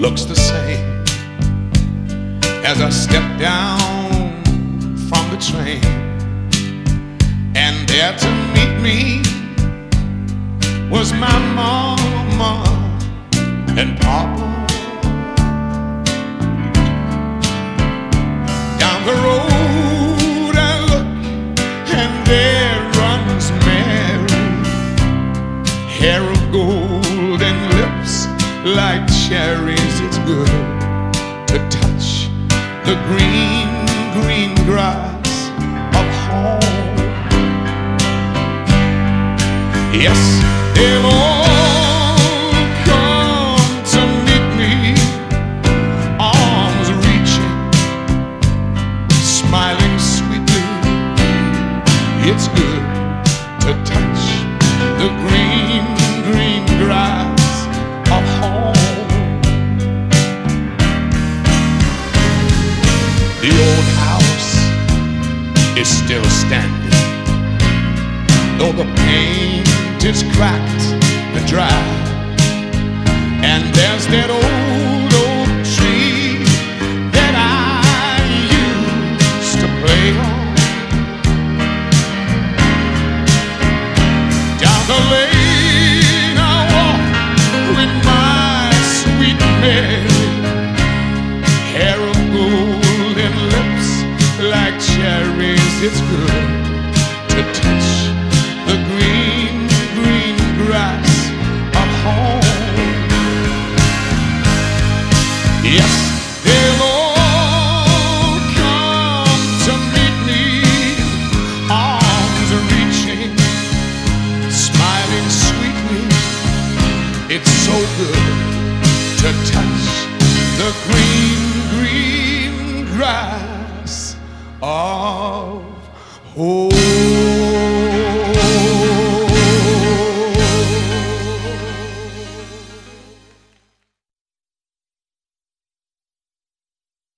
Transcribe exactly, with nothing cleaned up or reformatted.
looks the same as I step down from the train. And there to meet me was my mama and papa. Down the road I look, and there runs Mary, hair of gold and lips like cherries. It's good to touch the green, green grass of home. Yes, they'll all come to meet me, arms reaching, smiling sweetly. It's good to touch the green, green grass of home. The old house is still standing, though the paint is cracked and dry. And there's that old oak tree that I used to play on. Down the lane I walk with my sweet Mary, hair of gold and lips like cherries. It's good to touch the green, green grass of home. Yes, they'll all come to meet me, arms reaching, smiling sweetly. It's so good to touch the green, green grass of home.